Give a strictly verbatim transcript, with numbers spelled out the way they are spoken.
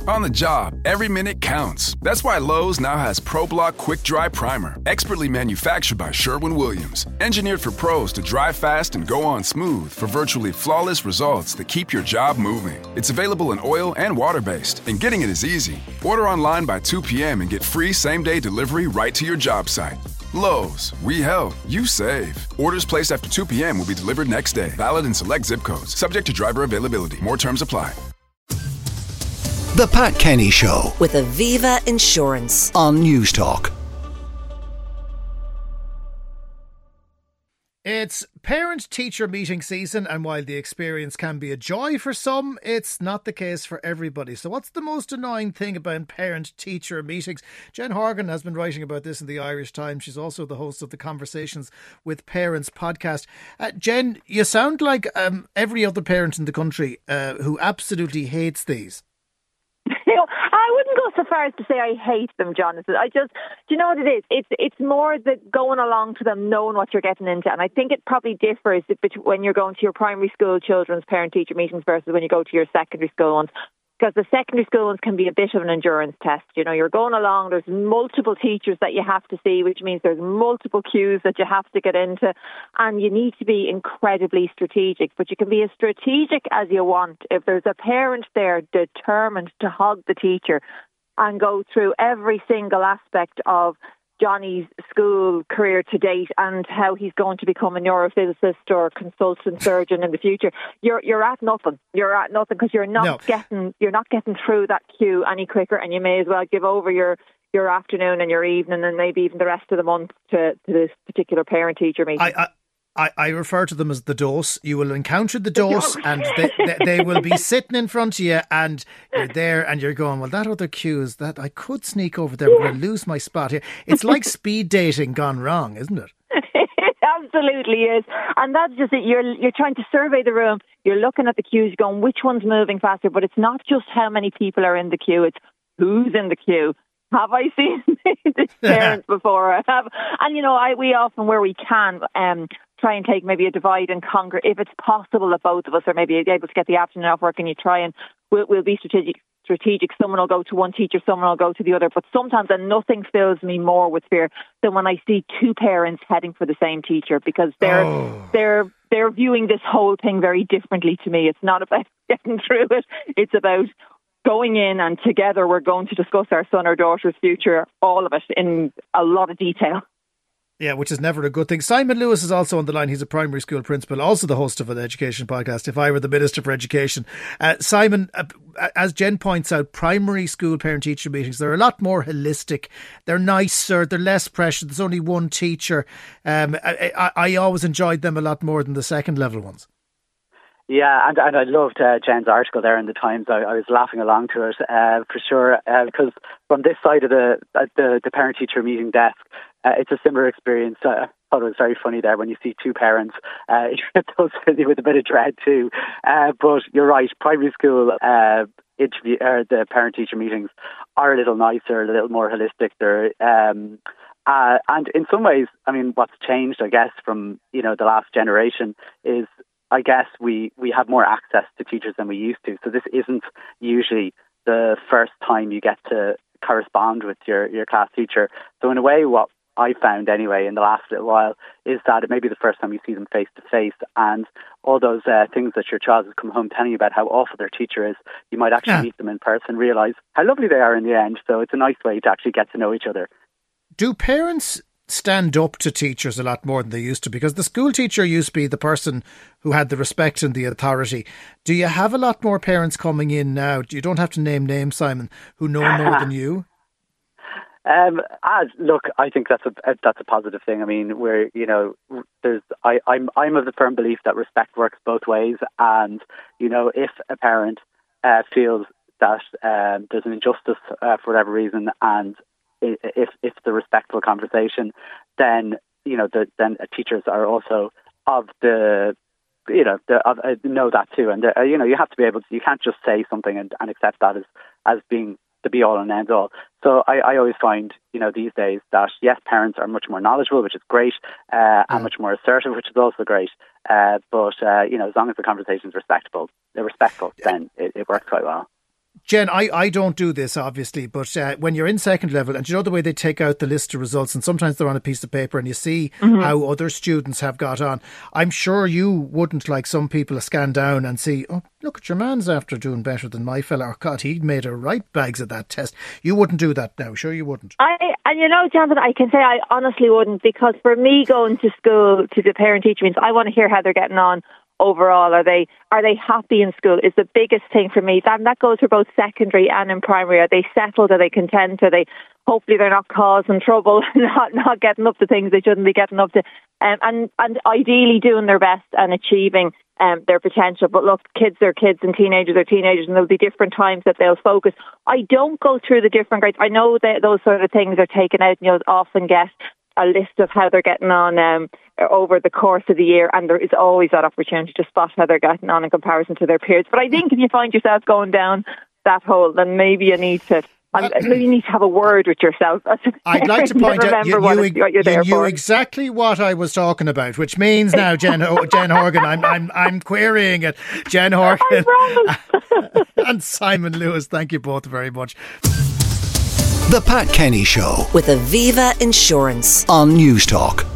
On the job, every minute counts. That's why Lowe's now has ProBlock Quick Dry Primer, expertly manufactured by Sherwin-Williams. Engineered for pros to dry fast and go on smooth for virtually flawless results that keep your job moving. It's available in oil and water-based, and getting it is easy. Order online by two p.m. and get free same-day delivery right to your job site. Lowe's, we help, you save. Orders placed after two p.m. will be delivered next day. Valid in select zip codes. Subject to driver availability. More terms apply. The Pat Kenny Show with Aviva Insurance on News Talk. It's parent-teacher meeting season, and while the experience can be a joy for some, it's not the case for everybody. So what's the most annoying thing about parent-teacher meetings? Jen Horgan has been writing about this in the Irish Times. She's also the host of the Conversations with Parents podcast. Uh, Jen, you sound like um, every other parent in the country uh, who absolutely hates these. You know, I wouldn't go so far as to say I hate them, Jonathan. I just, do you know what it is? It's it's more the going along to them, knowing what you're getting into. And I think it probably differs when you're going to your primary school children's parent-teacher meetings versus when you go to your secondary school ones. Because the secondary school ones can be a bit of an endurance test. You know, you're going along, there's multiple teachers that you have to see, which means there's multiple cues that you have to get into, and you need to be incredibly strategic. But you can be as strategic as you want. If there's a parent there determined to hug the teacher and go through every single aspect of Johnny's school career to date and how he's going to become a neurophysicist or consultant surgeon in the future, you're you're at nothing. You're at nothing because you're not no. getting you're not getting through that queue any quicker, and you may as well give over your your afternoon and your evening and maybe even the rest of the month to, to this particular parent-teacher meeting. I, I- I, I refer to them as the dose. You will encounter the dose and they, they, they will be sitting in front of you and you're there and you're going, well, that other queue is that I could sneak over there, but I lose my spot here. It's like speed dating gone wrong, isn't it? It absolutely is. And that's just it. You're, you're trying to survey the room. You're looking at the queues going, which one's moving faster? But it's not just how many people are in the queue. It's who's in the queue. Have I seen this parent before? I have. And, you know, I we often, where we can, um, try and take maybe a divide and conquer. If it's possible that both of us are maybe able to get the afternoon off work and you try and we'll, we'll be strategic. Strategic. Someone will go to one teacher, someone will go to the other. But sometimes, and nothing fills me more with fear than when I see two parents heading for the same teacher, because they're oh. they're they're viewing this whole thing very differently to me. It's not about getting through it. It's about going in and together we're going to discuss our son or daughter's future, all of it in a lot of detail. Yeah, which is never a good thing. Simon Lewis is also on the line. He's a primary school principal, also the host of an education podcast, If I Were the Minister for Education. Uh, Simon, uh, as Jen points out, primary school parent-teacher meetings, they're a lot more holistic. They're nicer, they're less pressure. There's only one teacher. Um, I, I, I always enjoyed them a lot more than the second level ones. Yeah, and, and I loved uh, Jen's article there in the Times. I, I was laughing along to it uh, for sure, uh, because from this side of the uh, the, the parent-teacher meeting desk, uh, it's a similar experience. Uh, I thought it was very funny there when you see two parents. Uh, it does fill you with a bit of dread too. Uh, but you're right, primary school uh, interview, uh, the parent-teacher meetings are a little nicer, a little more holistic. They're um, uh, and in some ways, I mean, what's changed, I guess, from you know the last generation is, I guess we, we have more access to teachers than we used to. So this isn't usually the first time you get to correspond with your, your class teacher. So in a way, what I found anyway in the last little while is that it may be the first time you see them face to face, and all those uh, things that your child has come home telling you about how awful their teacher is, you might actually yeah. meet them in person, realise how lovely they are in the end. So it's a nice way to actually get to know each other. Do parents stand up to teachers a lot more than they used to? Because the school teacher used to be the person who had the respect and the authority. Do you have a lot more parents coming in now? You don't have to name names, Simon, who know more than you. Um, as look, I think that's a that's a positive thing. I mean, we're you know, there's I I'm I'm of the firm belief that respect works both ways, and you know, if a parent uh, feels that um, there's an injustice uh, for whatever reason, and if if it's a respectful conversation, then you know the, then teachers are also of the you know the, of, uh, know that too, and uh, you know you have to be able to, you can't just say something and, and accept that as as being the be all and end all. So I, I always find you know these days that yes, parents are much more knowledgeable, which is great, uh, and much more assertive, which is also great. Uh, but uh, you know as long as the conversation is respectable, they're respectful, then it, it works quite well. Jen, I, I don't do this, obviously, but uh, when you're in second level, and you know the way they take out the list of results, and sometimes they're on a piece of paper, and you see mm-hmm. how other students have got on. I'm sure you wouldn't, like some people, scan down and see, oh, look at your man's after doing better than my fella, or God, he made a right bags at that test. You wouldn't do that now, sure you wouldn't. I And you know, Jonathan, I can say I honestly wouldn't, because for me, going to school to the parent-teacher means I want to hear how they're getting on overall. Are they are they happy in school is the biggest thing for me. That, that goes for both secondary and in primary. Are they settled? Are they content? Are they, hopefully they're not causing trouble, not not getting up to things they shouldn't be getting up to, um, and, and ideally doing their best and achieving um, their potential. But look, kids are kids and teenagers are teenagers, and there'll be different times that they'll focus. I don't go through the different grades. I know that those sort of things are taken out, and you'll often get a list of how they're getting on um, over the course of the year, and there is always that opportunity to spot how they're getting on in comparison to their peers. But I think if you find yourself going down that hole, then maybe you need to uh, maybe you need to have a word with yourself. I'd like to point out you, what you, is, what you're you there knew for. exactly what I was talking about, which means now, Jen, oh, Jen Horgan, I'm I'm I'm querying it. Jen Horgan and Simon Lewis, thank you both very much. The Pat Kenny Show with Aviva Insurance on News Talk.